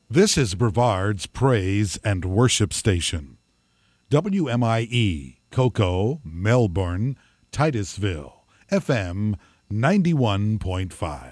This is Brevard's Praise and Worship Station. WMIE, Cocoa, Melbourne, Titusville, FM 91.5.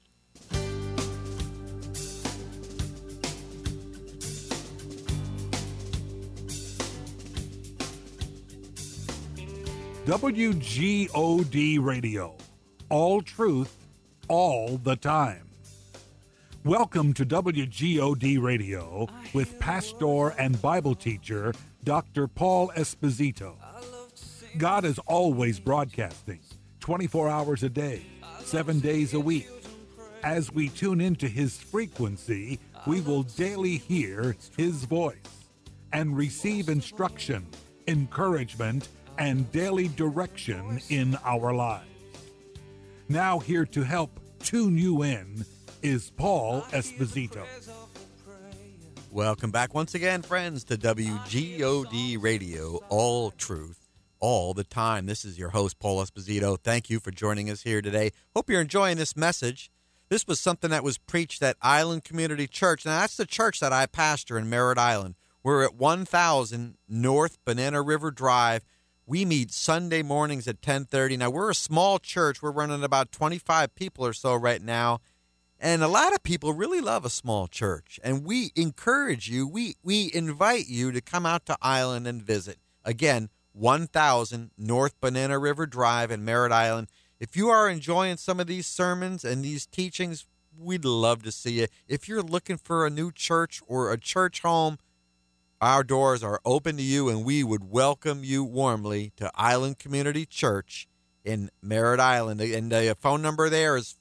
WGOD Radio. All truth, all the time. Welcome to WGOD Radio with pastor and Bible teacher Dr. Paul Esposito. God is always broadcasting 24 hours a day, 7 days a week. As we tune into his frequency, we will daily hear his voice and receive instruction, encouragement, and daily direction in our lives. Now here to help tune you in is Paul Esposito. Welcome back once again, friends, to WGOD Radio, all truth, all the time. This is your host, Paul Esposito. Thank you for joining us here today. Hope you're enjoying this message. This was something that was preached at Island Community Church. Now, that's the church that I pastor in Merritt Island. We're at 1000 North Banana River Drive. We meet Sunday mornings at 10:30. Now, we're a small church. We're running about 25 people or so right now. And a lot of people really love a small church. And we encourage you, we invite you to come out to Island and visit. Again, 1000 North Banana River Drive in Merritt Island. If you are enjoying some of these sermons and these teachings, we'd love to see you. If you're looking for a new church or a church home, our doors are open to you, and we would welcome you warmly to Island Community Church in Merritt Island. And the phone number there is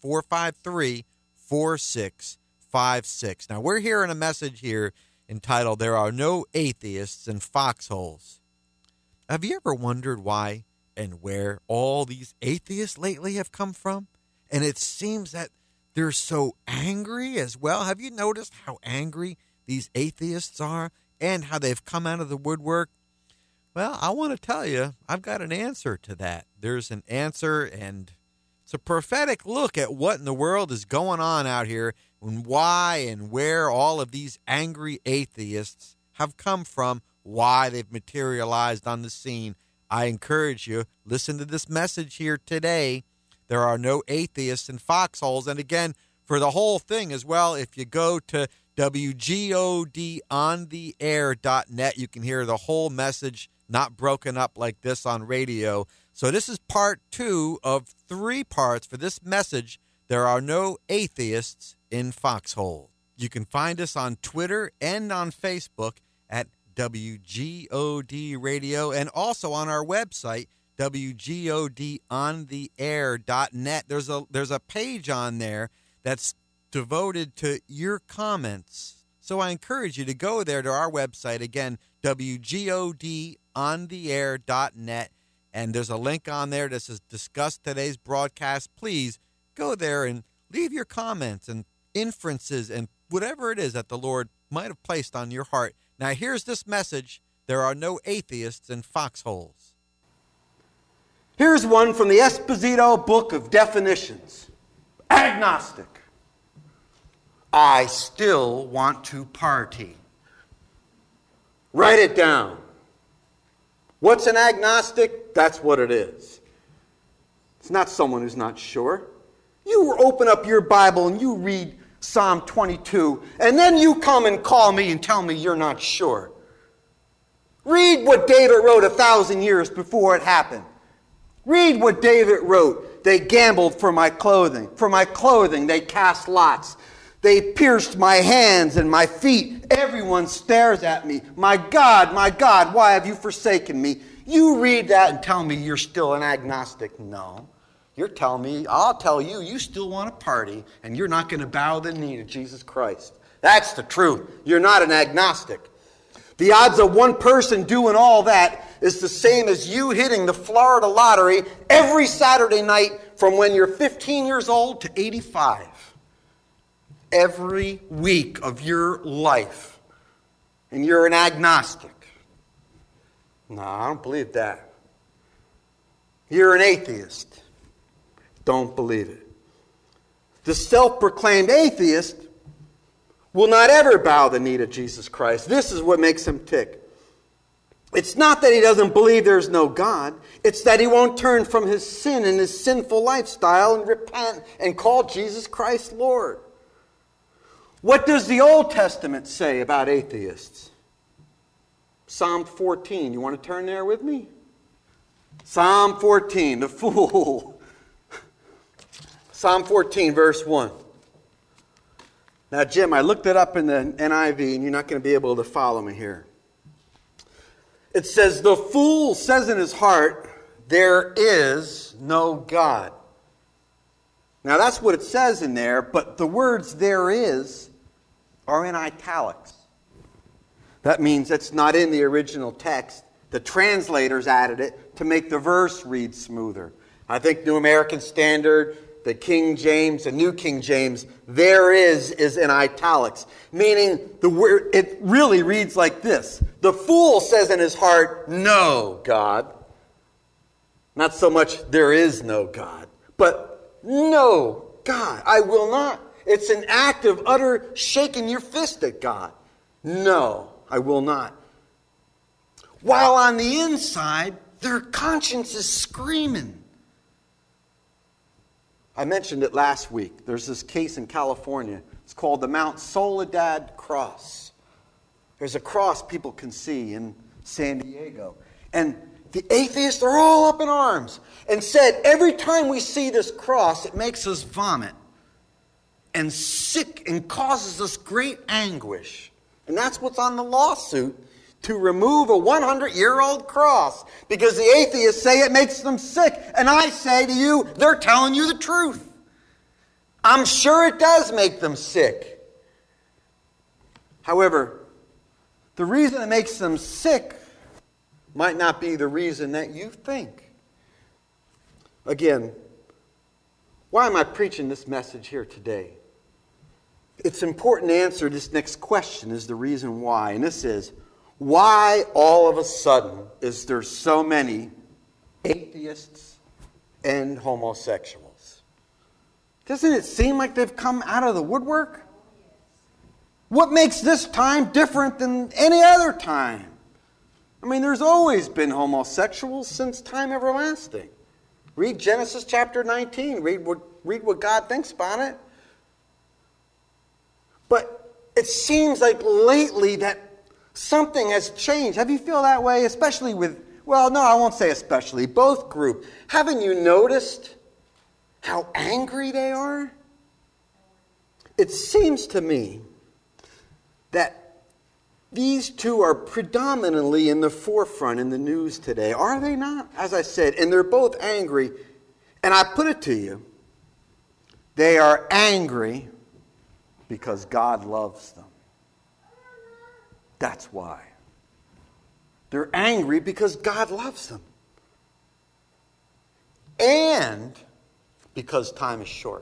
453-4656. Now, we're hearing a message here entitled, There Are No Atheists in Foxholes. Have you ever wondered why and where all these atheists lately have come from? And it seems that they're so angry as well. Have you noticed how angry these atheists are? And how they've come out of the woodwork? Well, I want to tell you, I've got an answer to that. There's an answer, and it's a prophetic look at what in the world is going on out here and why and where all of these angry atheists have come from, why they've materialized on the scene. I encourage you, listen to this message here today. There are no atheists in foxholes. And again, for the whole thing as well, if you go to WGODontheair.net. You can hear the whole message, not broken up like this on radio. So this is part 2 of 3 parts for this message. There are no atheists in foxhole. You can find us on Twitter and on Facebook at WGOD Radio, and also on our website, WGODontheair.net. There's a page on there that's devoted to your comments. So I encourage you to go there to our website, again, WGODontheair.net, and there's a link on there that says discuss today's broadcast. Please go there and leave your comments and inferences and whatever it is that the Lord might have placed on your heart. Now here's this message. There are no atheists in foxholes. Here's one from the Esposito Book of Definitions. Agnostic. I still want to party. Write it down. What's an agnostic? That's what it is. It's not someone who's not sure. You open up your Bible and you read Psalm 22, and then you come and call me and tell me you're not sure. Read what David wrote 1,000 years before it happened. Read what David wrote. They gambled for my clothing. For my clothing they cast lots. They pierced my hands and my feet. Everyone stares at me. My God, why have you forsaken me? You read that and tell me you're still an agnostic. No. You're telling me, I'll tell you, you still want to party, and you're not going to bow the knee to Jesus Christ. That's the truth. You're not an agnostic. The odds of one person doing all that is the same as you hitting the Florida lottery every Saturday night from when you're 15 years old to 85. Every week of your life. And you're an agnostic. No, I don't believe that. You're an atheist. Don't believe it. The self-proclaimed atheist will not ever bow the knee to Jesus Christ. This is what makes him tick. It's not that he doesn't believe there's no God. It's that he won't turn from his sin and his sinful lifestyle and repent and call Jesus Christ Lord. What does the Old Testament say about atheists? Psalm 14. You want to turn there with me? Psalm 14, the fool. Psalm 14, verse 1. Now, Jim, I looked it up in the NIV, and you're not going to be able to follow me here. It says, the fool says in his heart, there is no God. Now, that's what it says in there, but the words there is are in italics. That means it's not in the original text. The translators added it to make the verse read smoother. I think New American Standard, the King James, the New King James, there is in italics. Meaning the word, it really reads like this. The fool says in his heart, no God. Not so much there is no God, but no God. I will not. It's an act of utter shaking your fist at God. No, I will not. While on the inside, their conscience is screaming. I mentioned it last week. There's this case in California. It's called the Mount Soledad Cross. There's a cross people can see in San Diego. And the atheists are all up in arms and said, every time we see this cross, it makes us vomit and sick and causes us great anguish. And that's what's on the lawsuit, to remove a 100-year-old cross, because the atheists say it makes them sick. And I say to you, they're telling you the truth. I'm sure it does make them sick. However, the reason it makes them sick might not be the reason that you think. Again, why am I preaching this message here today? It's important to answer this next question, is the reason why. And this is, why all of a sudden is there so many atheists and homosexuals? Doesn't it seem like they've come out of the woodwork? What makes this time different than any other time? I mean, there's always been homosexuals since time everlasting. Read Genesis chapter 19. Read what God thinks about it. But it seems like lately that something has changed. Have you feel that way? Especially with, well, no, I won't say especially, both groups. Haven't you noticed how angry they are? It seems to me that these two are predominantly in the forefront in the news today. Are they not? As I said, and they're both angry. And I put it to you, they are angry because God loves them. That's why. They're angry because God loves them. And because time is short.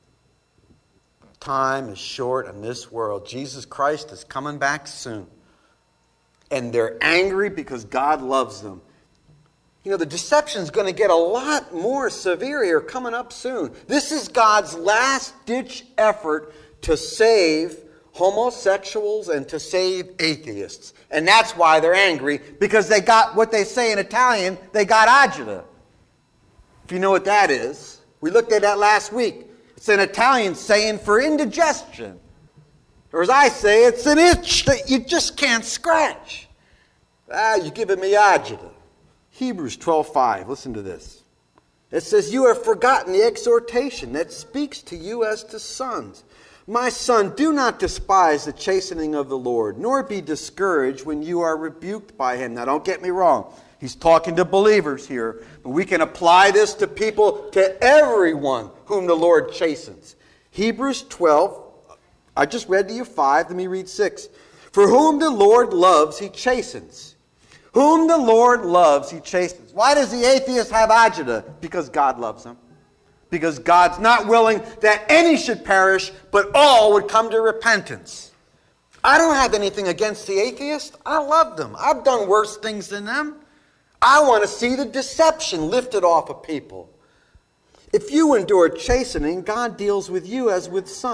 Time is short in this world. Jesus Christ is coming back soon. And they're angry because God loves them. You know, the deception's going to get a lot more severe here coming up soon. This is God's last-ditch effort to save homosexuals and to save atheists. And that's why they're angry, because they got what they say in Italian, they got agita. If you know what that is. We looked at that last week. It's an Italian saying for indigestion. Or as I say, it's an itch that you just can't scratch. You're giving me agita. Hebrews 12:5. Listen to this. It says, you have forgotten the exhortation that speaks to you as to sons. My son, do not despise the chastening of the Lord, nor be discouraged when you are rebuked by him. Now, don't get me wrong. He's talking to believers here. But we can apply this to people, to everyone whom the Lord chastens. Hebrews 12, I just read to you 5. Let me read 6. For whom the Lord loves, he chastens. Whom the Lord loves, he chastens. Why does the atheist have agita? Because God loves them. Because God's not willing that any should perish, but all would come to repentance. I don't have anything against the atheist. I love them. I've done worse things than them. I want to see the deception lifted off of people. If you endure chastening, God deals with you as with sons.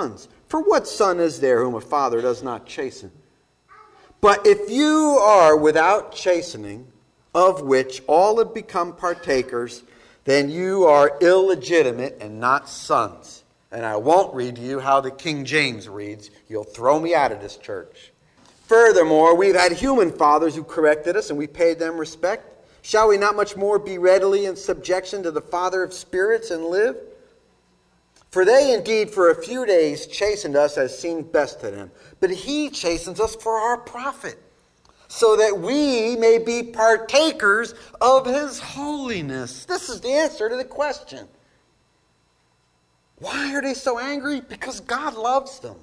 For what son is there whom a father does not chasten? But if you are without chastening, of which all have become partakers, then you are illegitimate and not sons. And I won't read to you how the King James reads. You'll throw me out of this church. Furthermore, we've had human fathers who corrected us, and we paid them respect. Shall we not much more be readily in subjection to the Father of spirits and live? For they indeed for a few days chastened us as seemed best to them. But he chastens us for our profit, so that we may be partakers of his holiness. This is the answer to the question. Why are they so angry? Because God loves them.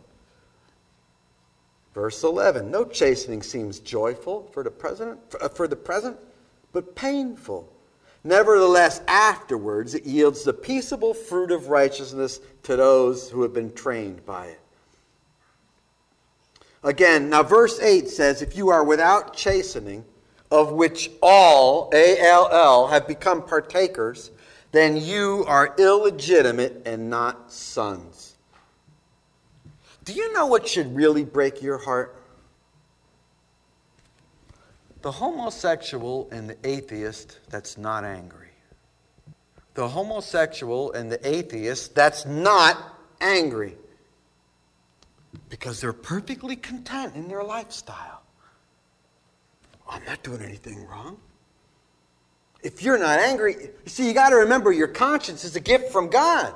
Verse 11, no chastening seems joyful for the present, but painful. Nevertheless, afterwards it yields the peaceable fruit of righteousness to those who have been trained by it. Again, now verse 8 says, if you are without chastening, of which all, A-L-L, have become partakers, then you are illegitimate and not sons. Do you know what should really break your heart? The homosexual and the atheist that's not angry. The homosexual and the atheist that's not angry. Because they're perfectly content in their lifestyle. I'm not doing anything wrong. If you're not angry, you see, you got to remember your conscience is a gift from God.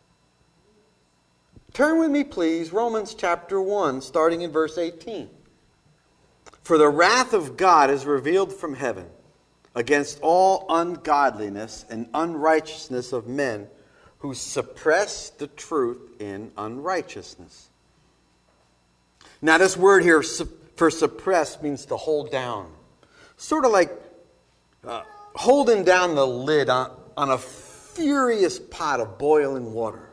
Turn with me, please, Romans chapter 1, starting in verse 18. For the wrath of God is revealed from heaven against all ungodliness and unrighteousness of men who suppress the truth in unrighteousness. Now this word here for suppress means to hold down. Sort of like holding down the lid on a furious pot of boiling water.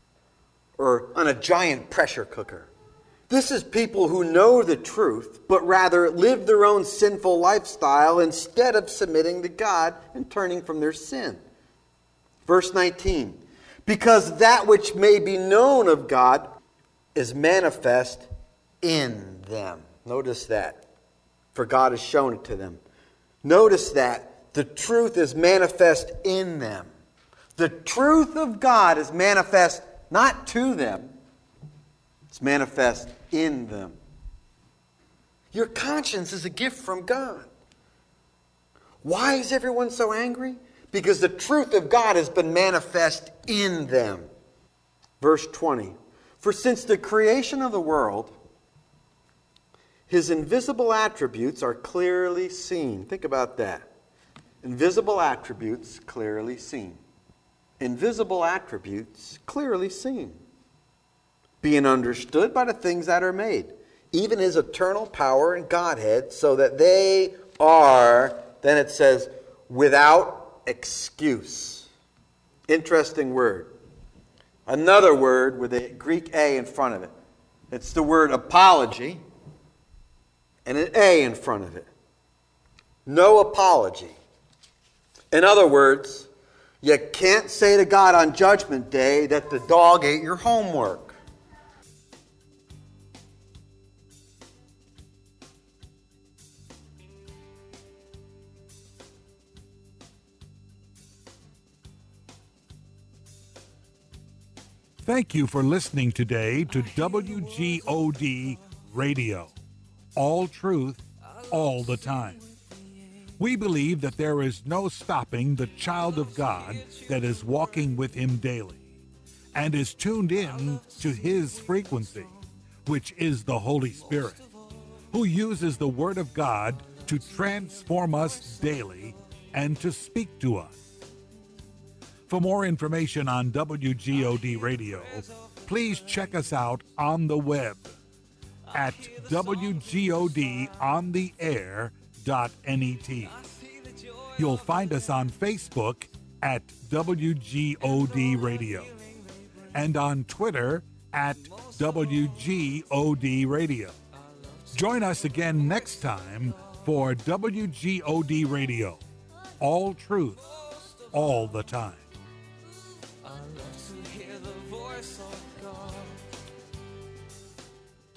Or on a giant pressure cooker. This is people who know the truth, but rather live their own sinful lifestyle instead of submitting to God and turning from their sin. Verse 19. Because that which may be known of God is manifest in them. Notice that. For God has shown it to them. Notice that the truth is manifest in them. The truth of God is manifest not to them. It's manifest in them. Your conscience is a gift from God. Why is everyone so angry? Because the truth of God has been manifest in them. Verse 20. For since the creation of the world, his invisible attributes are clearly seen. Think about that. Invisible attributes clearly seen. Invisible attributes clearly seen. Being understood by the things that are made, even his eternal power and Godhead, so that they are, then it says, without excuse. Interesting word. Another word with a Greek A in front of it. It's the word apology and an A in front of it. No apology. In other words, you can't say to God on Judgment Day that the dog ate your homework. Thank you for listening today to WGOD Radio. All truth, all the time. We believe that there is no stopping the child of God that is walking with him daily and is tuned in to his frequency, which is the Holy Spirit, who uses the Word of God to transform us daily and to speak to us. For more information on WGOD Radio, please check us out on the web at WGODontheair.net. You'll find us on Facebook at WGOD Radio and on Twitter at WGOD Radio. Join us again next time for WGOD Radio. All truth, all the time.